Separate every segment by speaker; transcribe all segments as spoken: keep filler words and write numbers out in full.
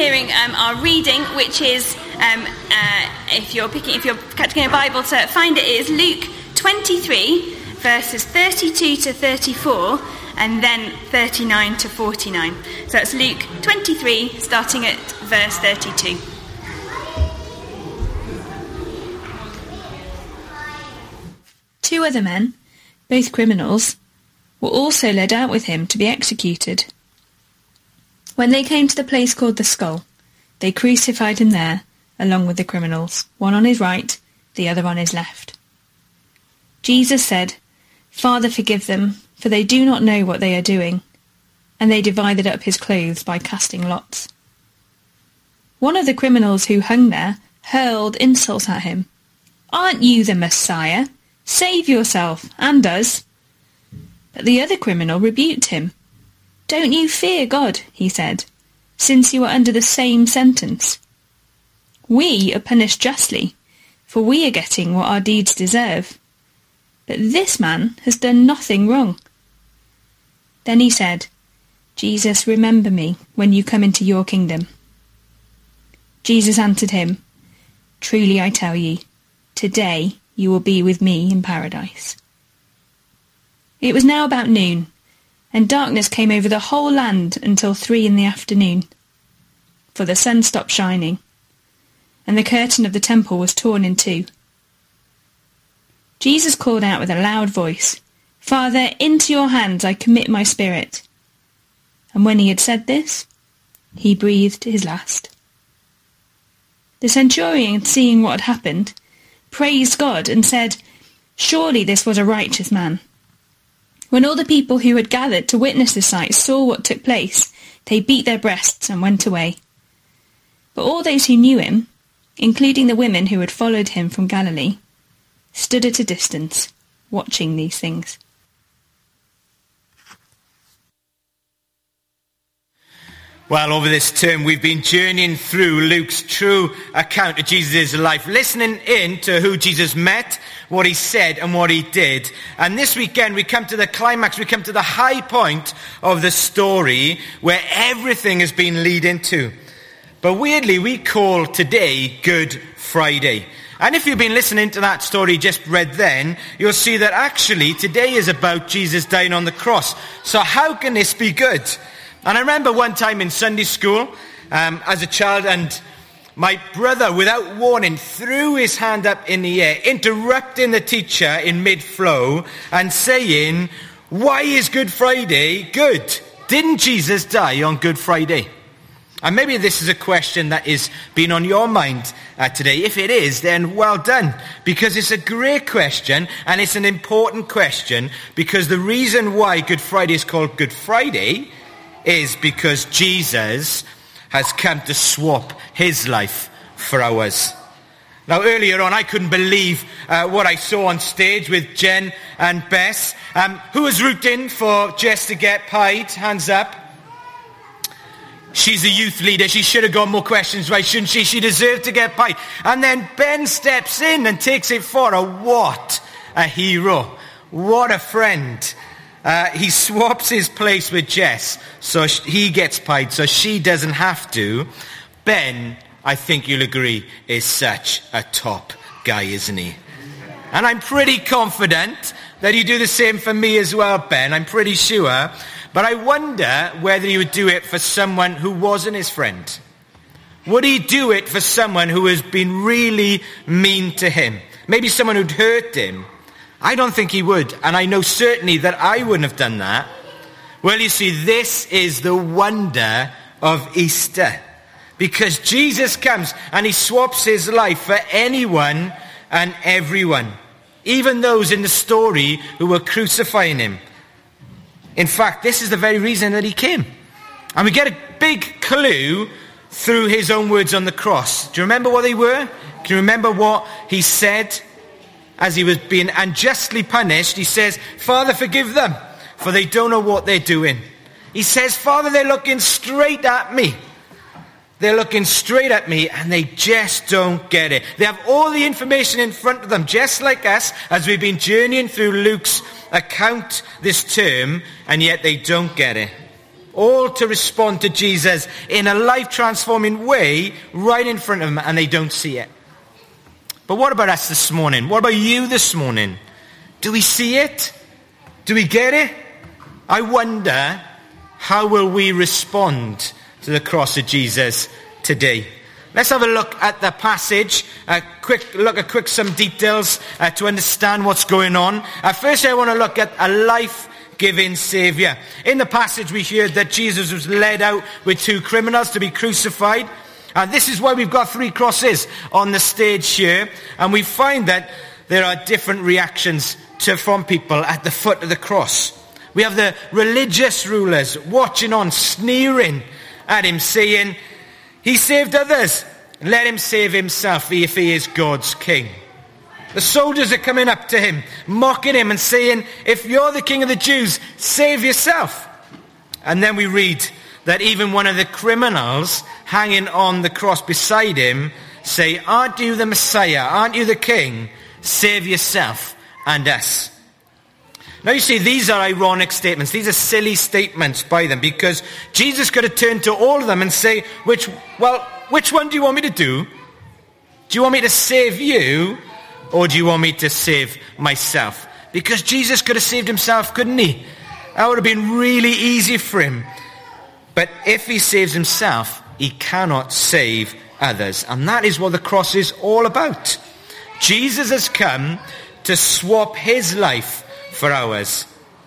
Speaker 1: hearing um, our reading, which is, um, uh, if you're picking, if you're catching a Bible to find it, it is Luke twenty-three, verses thirty-two to thirty-four, and then thirty-nine to forty-nine. So it's Luke twenty-three, starting at verse thirty-two.
Speaker 2: Two other men, both criminals, were also led out with him to be executed. When they came to the place called the Skull, they crucified him there, along with the criminals, one on his right, the other on his left. Jesus said, "Father, forgive them, for they do not know what they are doing." And they divided up his clothes by casting lots. One of the criminals who hung there hurled insults at him. "Aren't you the Messiah? Save yourself, and us." But the other criminal rebuked him. "Don't you fear God," he said, "since you are under the same sentence. We are punished justly, for we are getting what our deeds deserve. But this man has done nothing wrong." Then he said, "Jesus, remember me when you come into your kingdom." Jesus answered him, "Truly I tell you, today you will be with me in paradise." It was now about noon, and darkness came over the whole land until three in the afternoon. For the sun stopped shining, and the curtain of the temple was torn in two. Jesus called out with a loud voice, "Father, into your hands I commit my spirit." And when he had said this, he breathed his last. The centurion, seeing what had happened, praised God and said, "Surely this was a righteous man." When all the people who had gathered to witness the sight saw what took place, they beat their breasts and went away. But all those who knew him, including the women who had followed him from Galilee, stood at a distance, watching these things.
Speaker 3: Well, over this term, we've been journeying through Luke's true account of Jesus' life, listening in to who Jesus met, what he said, and what he did. And this weekend, we come to the climax, we come to the high point of the story where everything has been leading to. But weirdly, we call today Good Friday. And if you've been listening to that story just read then, you'll see that actually today is about Jesus dying on the cross. So how can this be good? And I remember one time in Sunday school, um, as a child, and my brother, without warning, threw his hand up in the air, interrupting the teacher in mid-flow and saying, "Why is Good Friday good? Didn't Jesus die on Good Friday?" And maybe this is a question that is been on your mind uh, today. If it is, then well done, because it's a great question and it's an important question, because the reason why Good Friday is called Good Friday is because Jesus has come to swap his life for ours. Now, earlier on, I couldn't believe uh, what I saw on stage with Jen and Bess. Um, who was rooting for Jess to get pied? Hands up. She's a youth leader. She should have got more questions right, shouldn't she? She deserved to get pied. And then Ben steps in and takes it for her. What a hero. What a friend. Uh, he swaps his place with Jess, so sh- he gets pied, so she doesn't have to. Ben, I think you'll agree, is such a top guy, isn't he? And I'm pretty confident that you do the same for me as well, Ben. I'm pretty sure. But I wonder whether he would do it for someone who wasn't his friend. Would he do it for someone who has been really mean to him? Maybe someone who'd hurt him? I don't think he would, and I know certainly that I wouldn't have done that. Well, you see, this is the wonder of Easter, because Jesus comes and he swaps his life for anyone and everyone, even those in the story who were crucifying him. In fact, this is the very reason that he came. And we get a big clue through his own words on the cross. Do you remember what they were? Can you remember what he said? As he was being unjustly punished, he says, "Father, forgive them, for they don't know what they're doing." He says, "Father, they're looking straight at me. They're looking straight at me, and they just don't get it." They have all the information in front of them, just like us, as we've been journeying through Luke's account this term, and yet they don't get it. all to respond to Jesus in a life-transforming way right in front of them, and they don't see it. But what about us this morning? What about you this morning? Do we see it? Do we get it? I wonder, how will we respond to the cross of Jesus today? Let's have a look at the passage, a quick look at quick some details uh, to understand what's going on. Uh, first, I want to look at a life-giving Saviour. In the passage, we hear that Jesus was led out with two criminals to be crucified. And this is why we've got three crosses on the stage here. And we find that there are different reactions to, from people at the foot of the cross. We have the religious rulers watching on, sneering at him, saying, he saved others, let him save himself if he is God's king. The soldiers are coming up to him, mocking him and saying, if you're the king of the Jews, save yourself. And then we read that even one of the criminals hanging on the cross beside him say, aren't you the Messiah? Aren't you the king? Save yourself and us. Now you see, these are ironic statements. These are silly statements by them, because Jesus could have turned to all of them and say, which, well, which one do you want me to do? Do you want me to save you, or do you want me to save myself? Because Jesus could have saved himself, couldn't he? That would have been really easy for him. But if he saves himself, he cannot save others. And that is what the cross is all about. Jesus has come to swap his life for ours.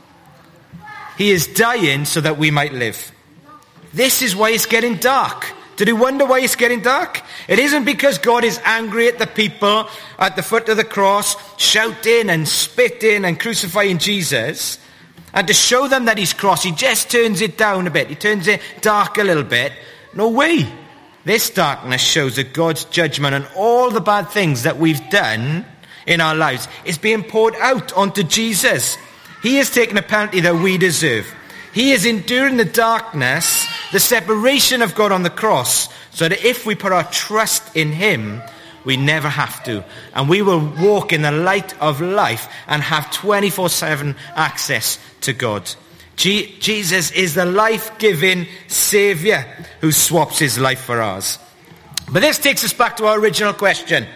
Speaker 3: He is dying so that we might live. This is why it's getting dark. Did you wonder why it's getting dark? It isn't because God is angry at the people at the foot of the cross, shouting and spitting and crucifying Jesus. And to show them that he's cross, he just turns it down a bit. He turns it dark a little bit. No way. This darkness shows that God's judgment on all the bad things that we've done in our lives is being poured out onto Jesus. He has taken a penalty that we deserve. He is enduring the darkness, the separation of God on the cross, so that if we put our trust in him, we never have to. And we will walk in the light of life and have twenty-four seven access to God. G- Jesus is the life-giving Saviour who swaps his life for ours. But this takes us back to our original question.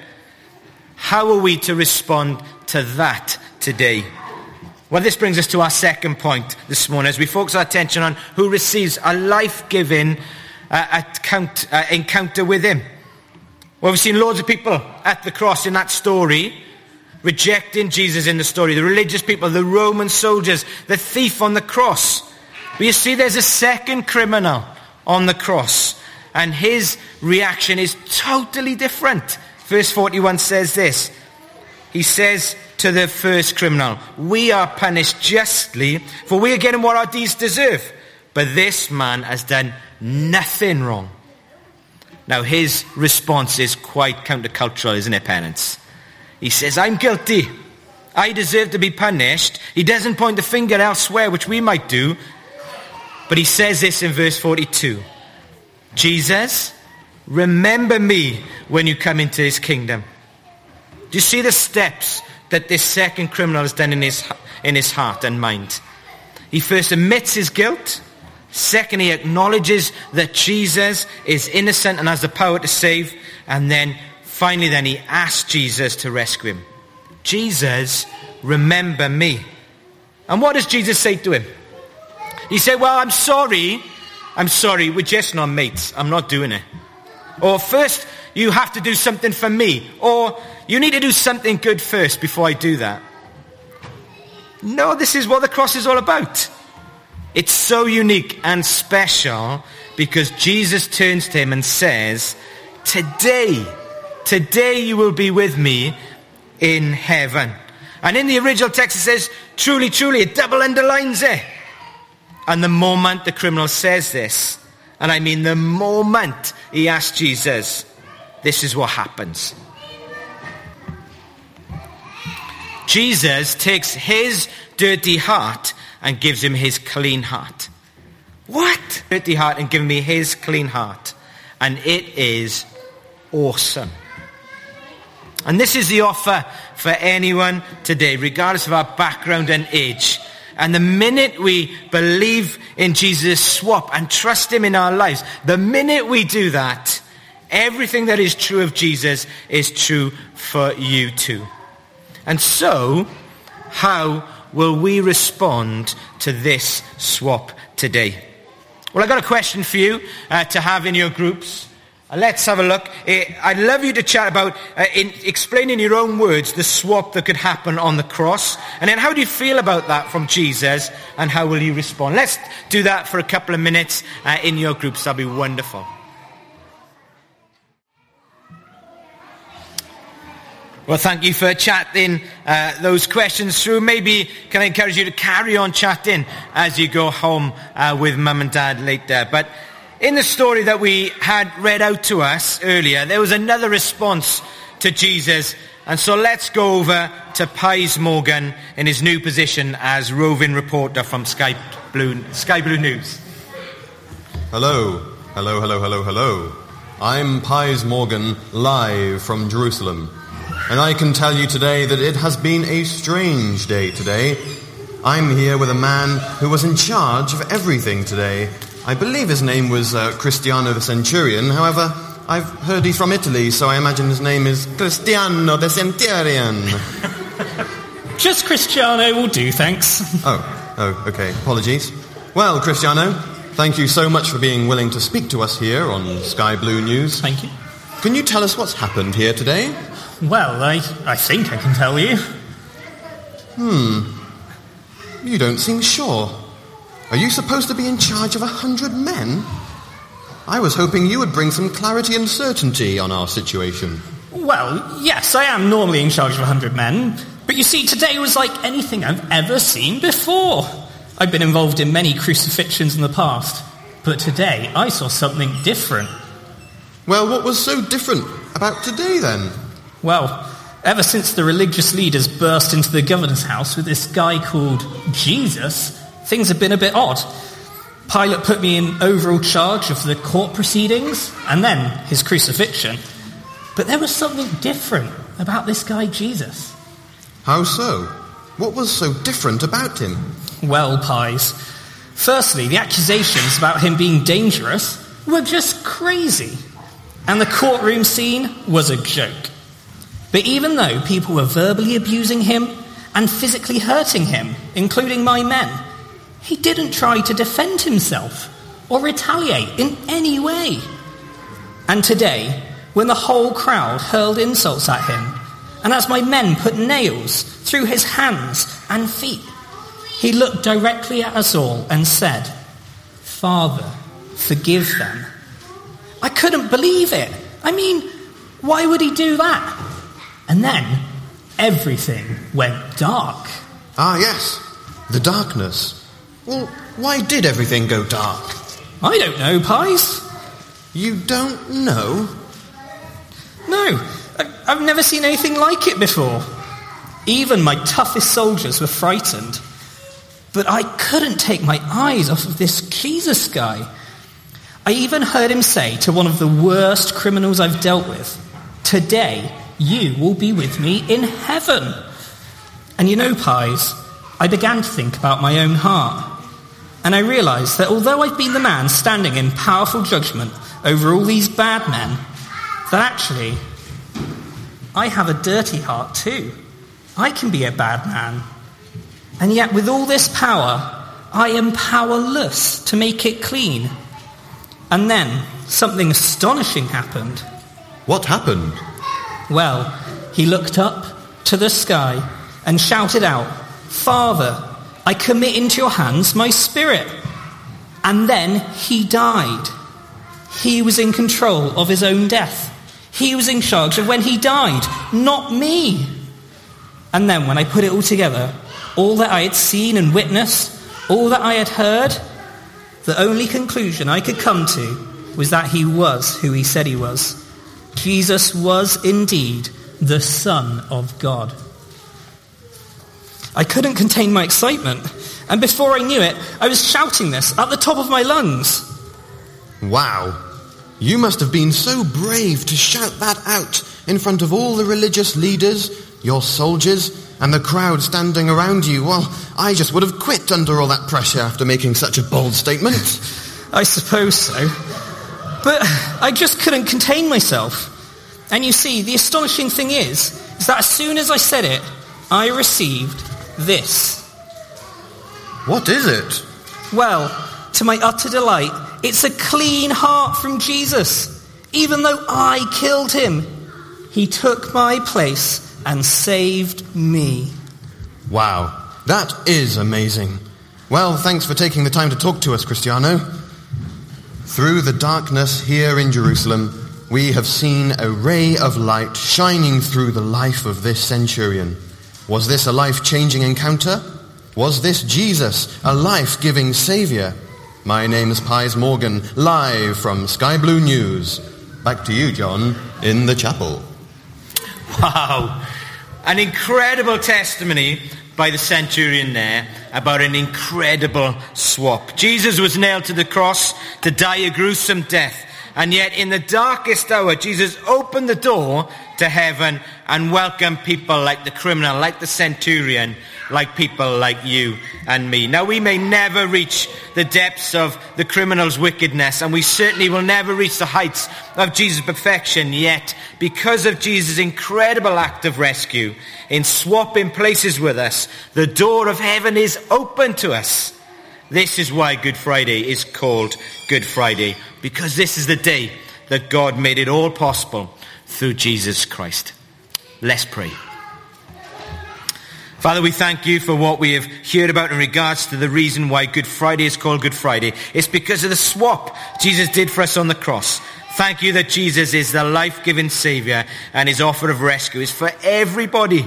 Speaker 3: How are we to respond to that today? Well, this brings us to our second point this morning as we focus our attention on who receives a life-giving uh, account, uh, encounter with him. Well, we've seen loads of people at the cross in that story rejecting Jesus in the story. The religious people, the Roman soldiers, the thief on the cross. But you see, there's a second criminal on the cross, and his reaction is totally different. Verse forty-one says this. He says to the first criminal, we are punished justly, for we are getting what our deeds deserve. But this man has done nothing wrong. Now his response is quite countercultural, isn't it, parents? He says, I'm guilty. I deserve to be punished. He doesn't point the finger elsewhere, which we might do. But he says this in verse forty-two. Jesus, remember me when you come into his kingdom. Do you see the steps that this second criminal has done in his, in his heart and mind? He first admits his guilt. Second, he acknowledges that Jesus is innocent and has the power to save. And then, finally, then he asks Jesus to rescue him. Jesus, remember me. And what does Jesus say to him? He said, well, I'm sorry. I'm sorry, we're just not mates. I'm not doing it. Or first, you have to do something for me. Or you need to do something good first before I do that. No, this is what the cross is all about. It's so unique and special because Jesus turns to him and says, today, today you will be with me in heaven. And in the original text it says, truly, truly, it double underlines it. And the moment the criminal says this, and I mean the moment he asks Jesus, this is what happens. Jesus takes his dirty heart and gives him his clean heart. What? Dirty heart and give me his clean heart. And it is awesome. And this is the offer for anyone today, regardless of our background and age. And the minute we believe in Jesus' swap and trust him in our lives, the minute we do that, everything that is true of Jesus is true for you too. And so, how will we respond to this swap today? Well, I've got a question for you uh, to have in your groups. Uh, let's have a look. Uh, I'd love you to chat about, uh, in explaining your own words, the swap that could happen on the cross. And then how do you feel about that from Jesus, and how will you respond? Let's do that for a couple of minutes uh, in your groups. That'll be wonderful. Well, thank you for chatting uh, those questions through. Maybe can I encourage you to carry on chatting as you go home uh, with mum and dad later. But in the story that we had read out to us earlier, there was another response to Jesus. And so let's go over to Pies Morgan in his new position as roving reporter from Sky Blue, Sky Blue News.
Speaker 4: Hello, hello, hello, hello, hello. I'm Pies Morgan, live from Jerusalem. And I can tell you today that it has been a strange day today. I'm here with a man who was in charge of everything today. I believe his name was uh, Cristiano the Centurion. However, I've heard he's from Italy, so I imagine his name is Cristiano the Centurion.
Speaker 5: Just Cristiano will do, thanks.
Speaker 4: Oh, oh, okay. Apologies. Well, Cristiano, thank you so much for being willing to speak to us here on Sky Blue News.
Speaker 5: Thank you.
Speaker 4: Can you tell us what's happened here today?
Speaker 5: Well, I, I think I can tell you.
Speaker 4: Hmm. You don't seem sure. Are you supposed to be in charge of a hundred men? I was hoping you would bring some clarity and certainty on our situation.
Speaker 5: Well, yes, I am normally in charge of a hundred men. But you see, today was like anything I've ever seen before. I've been involved in many crucifixions in the past. But today, I saw something different.
Speaker 4: Well, what was so different about today, then?
Speaker 5: Well, ever since the religious leaders burst into the governor's house with this guy called Jesus, things have been a bit odd. Pilate put me in overall charge of the court proceedings and then his crucifixion. But there was something different about this guy Jesus.
Speaker 4: How so? What was so different about him?
Speaker 5: Well, Pies, firstly, the accusations about him being dangerous were just crazy. And the courtroom scene was a joke. But even though people were verbally abusing him and physically hurting him, including my men, he didn't try to defend himself or retaliate in any way. And today, when the whole crowd hurled insults at him, and as my men put nails through his hands and feet, he looked directly at us all and said, "Father, forgive them." I couldn't believe it. I mean, why would he do that? And then, everything went dark.
Speaker 4: Ah, yes, the darkness. Well, why did everything go dark?
Speaker 5: I don't know, Pies.
Speaker 4: You don't know?
Speaker 5: No, I, I've never seen anything like it before. Even my toughest soldiers were frightened. But I couldn't take my eyes off of this Jesus guy. I even heard him say to one of the worst criminals I've dealt with, "Today, you will be with me in heaven." And you know, Pies, I began to think about my own heart. And I realised that although I've been the man standing in powerful judgment over all these bad men, that actually, I have a dirty heart too. I can be a bad man. And yet with all this power, I am powerless to make it clean. And then something astonishing happened.
Speaker 4: What happened?
Speaker 5: Well, he looked up to the sky and shouted out, "Father, I commit into your hands my spirit." And then he died. He was in control of his own death. He was in charge of when he died, not me. And then when I put it all together, all that I had seen and witnessed, all that I had heard, the only conclusion I could come to was that he was who he said he was. Jesus was indeed the Son of God. I couldn't contain my excitement, and before I knew it, I was shouting this at the top of my lungs.
Speaker 4: Wow. You must have been so brave to shout that out in front of all the religious leaders, your soldiers, and the crowd standing around you, well, I just would have quit under all that pressure after making such a bold statement.
Speaker 5: I suppose so. But I just couldn't contain myself. And you see, the astonishing thing is, is that as soon as I said it, I received this.
Speaker 4: What is it?
Speaker 5: Well, to my utter delight, it's a clean heart from Jesus. Even though I killed him, he took my place and saved me.
Speaker 4: Wow, that is amazing. Well, thanks for taking the time to talk to us, Cristiano. Through the darkness here in Jerusalem, we have seen a ray of light shining through the life of this centurion. Was this a life-changing encounter? Was this Jesus, a life-giving saviour? My name is Pies Morgan, live from Sky Blue News. Back to you, John, in the chapel.
Speaker 3: Wow. An incredible testimony by the centurion there about an incredible swap. Jesus was nailed to the cross to die a gruesome death. And yet in the darkest hour, Jesus opened the door to heaven and welcomed people like the criminal, like the centurion, like people like you and me. Now, we may never reach the depths of the criminal's wickedness, and we certainly will never reach the heights of Jesus' perfection, yet because of Jesus' incredible act of rescue in swapping places with us, the door of heaven is open to us. This is why Good Friday is called Good Friday, because this is the day that God made it all possible through Jesus Christ. Let's pray. Father, we thank you for what we have heard about in regards to the reason why Good Friday is called Good Friday. It's because of the swap Jesus did for us on the cross. Thank you that Jesus is the life-giving Saviour, and his offer of rescue is for everybody.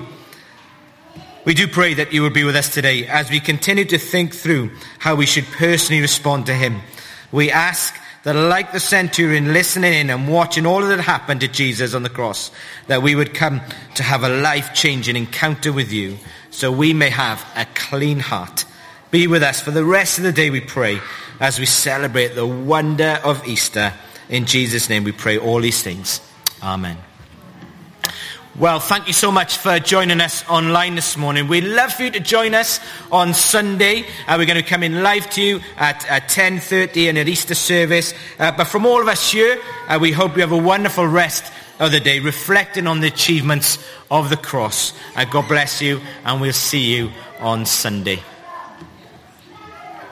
Speaker 3: We do pray that you will be with us today as we continue to think through how we should personally respond to him. We ask that, like the centurion listening in and watching all that happened to Jesus on the cross, that we would come to have a life-changing encounter with you so we may have a clean heart. Be with us for the rest of the day, we pray, as we celebrate the wonder of Easter. In Jesus' name we pray all these things. Amen. Well, thank you so much for joining us online this morning. We'd love for you to join us on Sunday. Uh, we're going to come in live to you at, at ten thirty in an Easter service. Uh, but from all of us here, uh, we hope you have a wonderful rest of the day, reflecting on the achievements of the cross. Uh, God bless you, and we'll see you on Sunday.